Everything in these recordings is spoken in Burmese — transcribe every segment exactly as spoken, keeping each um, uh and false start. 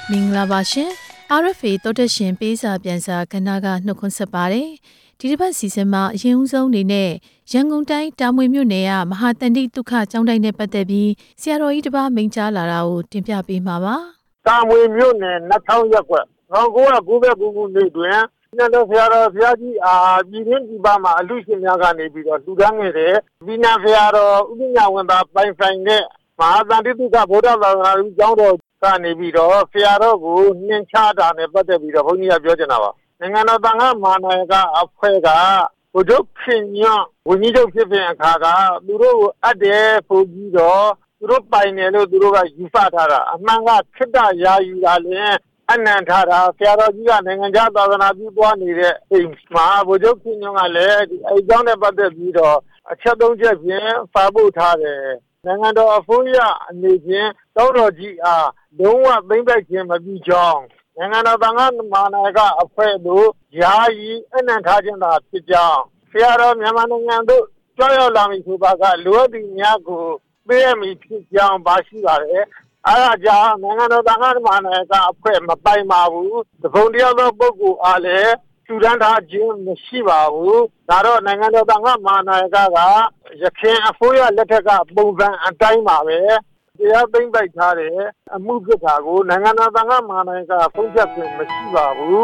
မင်္ဂလာပါရှင် R F A တောတက်ရှင်ပေးစာပြန်စာကဏ္ဍကနှုတ်ခွန်းဆက်ပါတယ်ဒီတစ်ပတ်စီစဉ်မှာအရင်ဦးဆုံးအနေနဲ့ရန်ကုန်တိုင်းတာမွေမြို့နယ်ကမဟာတန်တိဒုက္ခကျောင်းတိုင်းနဲ့ပတ်သက်ပြီးဆရာတော်ကြီးတစ်ပါးမိန့်ကြားလာတာကိုတင်ပြပေးမှာပါတာမွေမြို့နယ်နတ်ထောင်ရပ်ကွက်၁၉၉၉ခုနှစ်တွင်ညတော်ဆရာတော်ဘုရားကြီးအာပြည်တွင်းပြည်ပမှာအလူရှင်များကနေပြီးတော့လူတန်းငယ်တဲ့ပြည်နာဆရာတော်ဥပညာဝန်သားပိုင်ဆိုင်တဲ့မဟာတန်တိဒုက္ခဗုဒ္ဓဘာသာရေးကျောင်းတော်ကနေပြီးတော့ဆရာတော်ကိုနှင်ချတာနဲ့ပတ်သက်ပြီးတော့ဘုန်းကြီးကပြောချင်တာပါနိုင်ငံတော်တန်ခါမာနာယကအဖွဲ့ကဘုဒ္ဓခင်ညွန့်ဝိနည်းချုပ်ဖြစ်တဲ့အခါကသူတို့ကိုအပ်တယ်ဆိုပြီးတော့သူတို့ပိုင်တယ်လို့သူတို့ကယူဆထားတာအမှန်ကခိတ္တရာယူတာလည်းအနန္ထားတာဆရာတော်ကြီးကနိုင်ငံခြားသာသနာပြုသွားနေတဲ့အိမ်မှာဘုဒ္ဓခင်ညွန့်ကလည်းအဲအကြောင်းနဲ့ပတ်သက်ပြီးတော့အချက်သုံးချက်ဖြင့်စာပို့ထားတယ်နိုင်ငံတော်အစိုးရအနေဖြင့်တောင်းတော်ကြီးအားလုံးဝသိမ့်ပိုက်ခြင်းမပြုကြောင်းနိုင်ငံတော်တန်ခါမာနာယကအဖွဲ့တို့ယာယီအနံ့ထားခြင်းသာဖြစ်ကြောင်းဆရာတော်မြန်မာနိုင်ငံတို့ကြွရောက်လာပြီဆိုပါကလူအပ်ဒီများကိုပေးရမည်ဖြစ်ကြောင်းပါရှိပါတယ်အားအကြောင်းနိုင်ငံတော်တန်ခါမာနာယကအဖွဲ့မပိုင်ပါဘူးတပုံတယောက်သောပုဂ္ဂိုလ်အားလည်းကျူတန်းထားခြင်းမရှိပါဘူးဒါတော့နိုင်ငံတော်တန်ခါမာနာယကကရခိုင်အစိုးရလက်ထက်ကပုံစံအတိုင်းပါပဲတရားသိမ့်ပိုက်ထားတယ်အမှုဖြစ်တာကိုနိုင်ငံတော်တန်ခါမာနာယကဖုံးချက်ခွင့်မရှိပါဘူး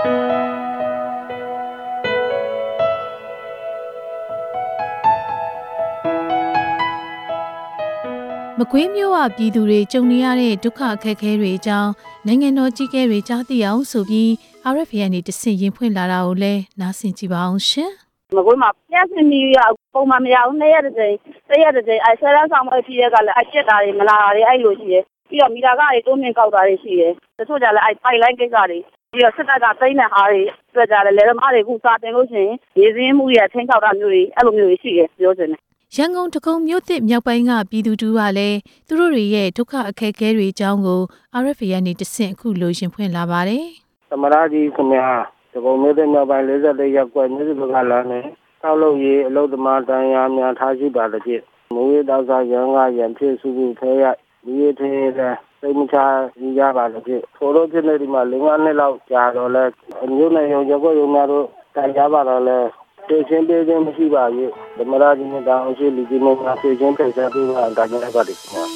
မကွေးမျိုးဝပြည်သူတွေကြုံနေရတဲ့ဒုက္ခအခက်အခဲတွေအကြောင်းနိုင်ငံတော်ကြီးကဲတွေကြားသိအောင်ဆိုပြီး R F A ကနေတဆင့်ရင်ဖွင့်လာတာကိုလည်းနားဆင်ကြည့်ပါအောင်ရှင်မကွေးမှာပြဿနာရပုံမှန်မရဘူးနေ့ရက်တစ်ချိန်တစ်ရက်တစ်ချိန်အဲဆယ်လမ်းဆောင်မဖြစ်ရကလည်းအချက်တာတွေမလာတာတွေအဲ့လိုရှိတယ်ပြီးတော့မီတာကတွေတိုးမြင့်ကောက်တာတွေရှိတယ်တချို့ကြလည်းအဲပိုက်လိုင်းကိစ္စတွေပြီးတော့စစ်တပ်ကသိမ်းတဲ့ဟာတွေတွေ့ကြတယ်လေသမားတွေခုစာတင်လို့ရှိရင်ရေစင်းမှုရချင်းချောက်တာမျိုးတွေအဲ့လိုမျိုးတွေရှိတယ်ပြောချင်တယ်ရန်ကုန်တကုံမြို့သစ်မြောက်ပိုင်းကပြည်သူတူကလည်းသူတို့တွေရဲ့ဒုက္ခအခက်အခဲတွေအကြောင်းကို R F A ကနေတဆင့်အခုလိုရှင်ဖွင့်လာပါတယ်သမရကြီးခင်ဗျာတကုံမြို့သစ်မြောက်ပိုင်း၄၄ရပ်ကွက်မြို့သစ်ကလာနေဆောက်လုပ်ရေးအလုပ်သမားတန်ရာများထားရှိပါတဲ့ဖြင့်မူရတောက်စားရန်ကရန်ဖြစ်စုစုထဲရဒီရထဲတဲ့စိတ်မချရပါလို့ဖြင့်ထိုတို့ဖြစ်နေဒီမှာ၄-၅နှစ်လောက်ကြာတော့လဲမြို့နယ်ရုံရပ်ကွက်ရုံများတို့တန်ကြပါတော့လဲသိချင်းပေးခြင်းမရှိပါဘူးသမရကြီးနဲ့တောင်ရှိလူကြီးများသိချင်းပြဆက်ပြီးမှတာကြရပါတယ်ခင်ဗျာ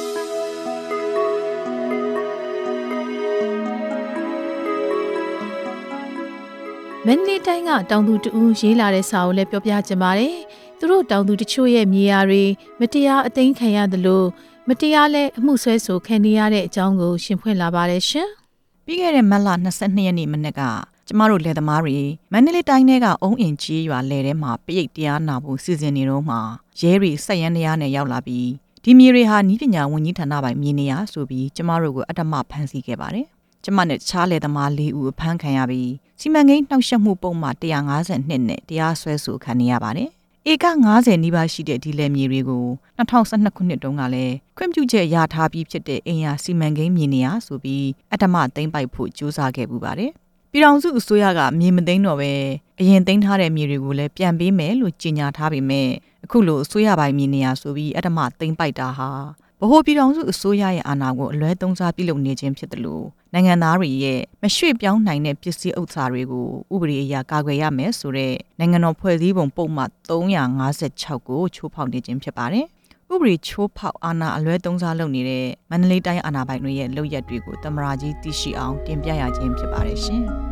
မန္တလေးတိုင်းကတောင်သူတဦးရေးလာတဲ့စာကိုလည်းပြောပြချင်ပါတယ်။သူတို့တောင်သူတချို့ရဲ့မြေယာတွေမတရားအသိမ်းခံရတယ်လို့မတရားလဲအမှုဆွဲဆိုခံနေရတဲ့အကြောင်းကိုရှင်ဖွင့်လာပါတယ်ရှင်။ပြီးခဲ့တဲ့မတ်လ၂၂ရက်နေ့မနေ့ကကျမတို့လယ်သမားတွေမန္တလေးတိုင်းထဲကအုံအင်ကြီးရွာလယ်ထဲမှာပရိတ်တရားနာဖို့စီစဉ်နေတော့မှရဲတွေစက်ရန်တရားနဲ့ရောက်လာပြီးဒီမြေတွေဟာနီးပညာဝန်ကြီးဌာနပိုင်မြေနေရဆိုပြီးကျမတို့ကိုအတ္တမဖမ်းဆီးခဲ့ပါတယ်။ကျမနဲ့တခြားလယ်သမား၄ဦးအဖမ်းခံရပြီးစီမံကိန်းနှောက်ယှက်မှုပုံမှန်၁၅၂နဲ့တရားစွဲဆိုခံနေရပါတယ်။ဧက၅၀နီးပါးရှိတဲ့ဒီလယ်မြေတွေကို၂၀၁၂ခုနှစ်တုန်းကလည်းခွင့်ပြုချက်ရထားပြီးဖြစ်တဲ့အင်ယာစီမံကိန်းမြေနေရဆိုပြီးအတ္တမသိမ်းပိုက်ဖို့ကြိုးစားခဲ့ပူပါတယ်။ပြည်ထောင်စုအစိုးရကမြေမသိမ်းတော့ပဲအရင်သိမ်းထားတဲ့မြေတွေကိုလည်းပြန်ပေးမယ်လို့ကြေညာထားပေမဲ့အခုလိုအစိုးရပိုင်းမြေနေရဆိုပြီးအတ္တမသိမ်းပိုက်တာဟာဗဟိုပြည်ထောင်စုအစိုးရရဲ့အာဏာကိုအလွဲသုံးစားပြုလုပ်နေခြင်းဖြစ်တယ်လို့နိုင်ငံသားတွေရဲ့မရွှေ့ပြောင်းနိုင်တဲ့ပစ္စည်းဥစ္စာတွေကိုဥပဒေအရကာကွယ်ရမယ်ဆိုတဲ့နိုင်ငံတော်ဖွဲ့စည်းပုံပုံမှန်၃၅၆ကိုချိုးဖောက်နေခြင်းဖြစ်ပါတယ်။ဥပဒေချိုးဖောက်အာဏာအလွဲသုံးစားလုပ်နေတဲ့မန္တလေးတိုင်းအာဏာပိုင်တွေရဲ့လုပ်ရက်တွေကိုသမ္မတကြီးသိရှိအောင်တင်ပြရခြင်းဖြစ်ပါတယ်ရှင်။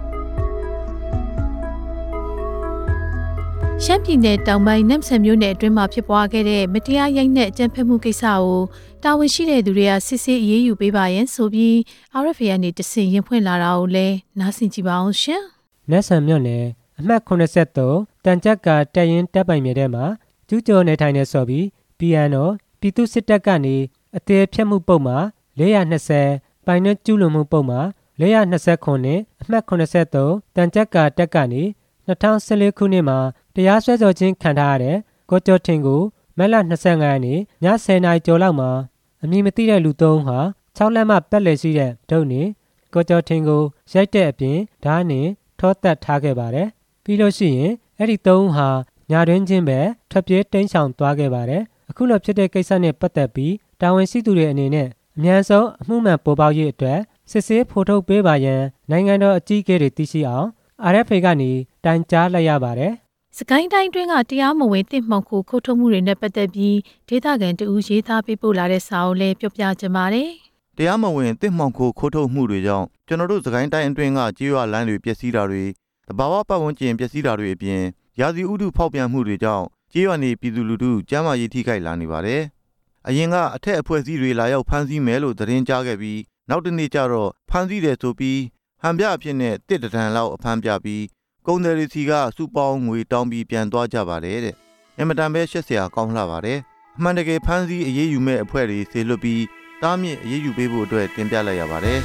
ရှမ်းပြည်နယ်တောင်ပိုင်းနမ်ဆန်မြို့နယ်အတွင်းမှာဖြစ်ပွားခဲ့တဲ့မတရားရိုက်နှက်အကြမ်းဖက်မှုကိစ္စကိုတာဝန်ရှိတဲ့သူတွေကစစ်ဆေးအရေးယူပေးပါရန်ဆိုပြီး R F A ကနေတဆင့်ရင်ဖွင့်လာတာကိုလည်းနားဆင်ကြည့်ပါအောင်ရှင်။နမ်ဆန်မြို့နယ်အမှတ်၇၃တန်ကြက်ကတပ်ရင်းတပ်ပိုင်မြေထဲမှာကျူးကျော်နေထိုင်နေဆိုပြီး P N O ပြည်သူစစ်တပ်ကနေအသေးဖြတ်မှုပုံမှာ၄၂၀ပိုင်နဲ့ကျူးလွန်မှုပုံမှာ၄၂၉နဲ့အမှတ်၇၃တန်ကြက်ကတပ်ကနေ၂၀၁၄ခုနှစ်မှာတရားစွဲဆိုခြင်းခံထားရတဲ့ကိုကျော်ထင်ကိုမက်လ၂၅ရက်နေ့ည၁၀နာရီကျော်လောက်မှာအမည်မသိတဲ့လူသုံးဟာ၆လက်မှပက်လက်ရှိတဲ့ဒုတ်နဲ့ကိုကျော်ထင်ကိုရိုက်တဲ့အပြင်ဓာတ်နဲ့ထောသက်ထားခဲ့ပါတယ်။ပြီးလို့ရှိရင်အဲ့ဒီသုံးဟာညာတွင်းချင်းပဲထွက်ပြေးတိမ်းရှောင်သွားခဲ့ပါတယ်။အခုလိုဖြစ်တဲ့ကိစ္စနဲ့ပတ်သက်ပြီးတာဝန်ရှိသူတွေအနေနဲ့အမြန်ဆုံးအမှုမှန်ပေါ်ပေါက်ရေးအတွက်စစ်ဆေးဖော်ထုတ်ပေးပါရန်နိုင်ငံတော်အကြီးအကဲတွေသိရှိအောင် အာရ်အက်ဖ်အေ ကနေတိုင်ကြားလိုက်ရပါတယ်။စကိုင်းတိုင်းတွင်းကတရားမဝင်တစ်မှောင်ခိုခိုးထုတ်မှုတွေနဲ့ပတ်သက်ပြီးဒေသခံတဦးရေးသားပေးပို့လာတဲ့စာအုပ်လေးပြောပြချင်ပါတယ်။တရားမဝင်တစ်မှောင်ခိုခိုးထုတ်မှုတွေကြောင့်ကျွန်တော်တို့စကိုင်းတိုင်းအတွင်းကကြေးရွာလမ်းတွေပျက်စီးတာတွေတဘာဝပတ်ဝန်းကျင်ပျက်စီးတာတွေအပြင်ရာသီဥတုဖောက်ပြန်မှုတွေကြောင့်ကြေးရွာနေပြည်သူလူထုကျန်းမာရေးထိခိုက်လာနေပါတယ်။အရင်ကအထက်အဖွဲ့အစည်းတွေလာရောက်ဖမ်းဆီးမယ်လို့သတင်းကြားခဲ့ပြီးနောက်တနေ့ကျတော့ဖမ်းဆီးတယ်ဆိုပြီးဟန်ပြအဖြစ်နဲ့တစ်တထန်လောက်အဖမ်းပြပြီးကုန်တယ်ရီစီကစုပေါင်းငွေတောင်းပြီးပြန်သွားကြပါတယ်တဲ့အင်မတန်ပဲရှက်စရာကောင်းလှပါတယ်အမှန်တကယ်ဖမ်းဆီးအရေးယူမဲ့အဖွဲ့တွေဆေလွတ်ပြီးတားမြစ်အရေးယူပေးဖို့အတွက်တင်ပြလိုက်ရပါတယ်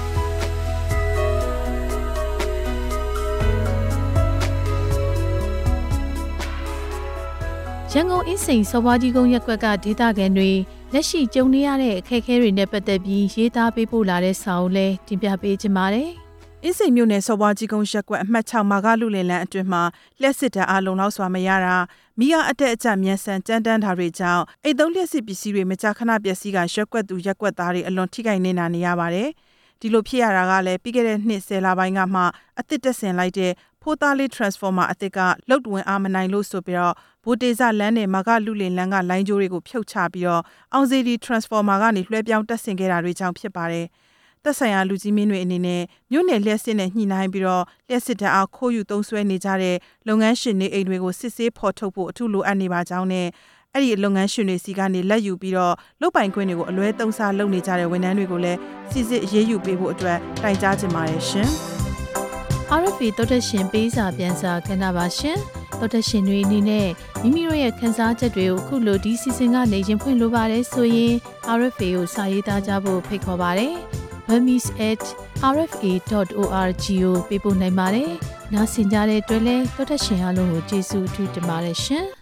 ရန်ကုန်အင်းစိန်စော်ဘွားကြီးကုန်းရပ်ကွက်ကဒေသခံတွေလက်ရှိကြုံနေရတဲ့အခက်အခဲတွေနဲ့ပတ်သက်ပြီးရေးသားပေးပို့လာတဲ့စာအုပ်လေးတင်ပြပေးချင်ပါတယ်။အင်းစိန်မြို့နယ်စော်ဘွားကြီးကုန်းရပ်ကွက်အမှတ်၆မာကလူလင်လန်းအတွင်းမှာလက်စစ်တံအားလုံလောက်စွာမရတာမိအားအတက်အကျမြန်ဆန်ကြမ်းတမ်းတာတွေကြောင့်အိတ်သုံးလက်စစ်ပစ္စည်းတွေမကြာခဏပျက်စီးကရက်ကွက်သူရက်ကွက်သားတွေအလွန်ထိခိုက်နေတာနေရပါတယ်။ဒီလိုဖြစ်ရတာကလည်းပြီးခဲ့တဲ့နှစ်ဆယ်လပိုင်းကမှအသစ်တက်ဆင်လိုက်တဲ့ဖိုးသားလေး transformer အသစ်ကလုတ်ဝင်အားမနိုင်လို့ဆိုပြီးတော့ဗိုတေဇလမ်းနဲ့မာကလူလင်လန်းကလိုင်းကြိုးတွေကိုဖြုတ်ချပြီးတော့အောင်စီဒီ transformer ကနေလွှဲပြောင်းတက်ဆင်ခဲ့တာတွေကြောင့်ဖြစ်ပါတယ်။သက်ဆိုင်ရာလူကြီးမင်းတွေအနေနဲ့မြို့နယ်လျှက်စစ်နဲ့ညှိနှိုင်းပြီးတော့လျှက်စစ်တအားခိုးယူသုံးစွဲနေကြတဲ့လုပ်ငန်းရှင်တွေအိမ်တွေကိုစစ်ဆေးဖော်ထုတ်ဖို့အထူးလိုအပ်နေပါကြောင်းနဲ့အဲ့ဒီလုပ်ငန်းရှင်တွေစီကနေလက်ယူပြီးတော့လုပ်ပိုင်ခွင့်တွေကိုအလွဲသုံးစားလုပ်နေကြတဲ့ဝန်ထမ်းတွေကိုလည်းစစ်စစ်အရေးယူပေးဖို့အတွက်တိုင်ကြားချင်ပါတယ်ရှင်။ အာရ်အက်ဖ်အေ တော်တက်ရှင်ပေးစာပြန်စာကဏ္ဍပါရှင်။တော်တက်ရှင်တွေအနေနဲ့မိမိတို့ရဲ့ခန်းစားချက်တွေကိုအခုလိုဒီစီစဉ်ကနေရင်ဖွင့်လိုပါတယ်ဆိုရင် အာရ်အက်ဖ်အေ ကိုစာရေးသားကြဖို့ဖိတ်ခေါ်ပါတယ်။ burmese at r f a dot org ကိုပေးပို့နိုင်ပါတယ်။နားဆင်ကြတဲ့အတွက်လည်းတော်တက်ရှင်အားလုံးကိုကျေးဇူးအထူးတင်ပါတယ်ရှင်။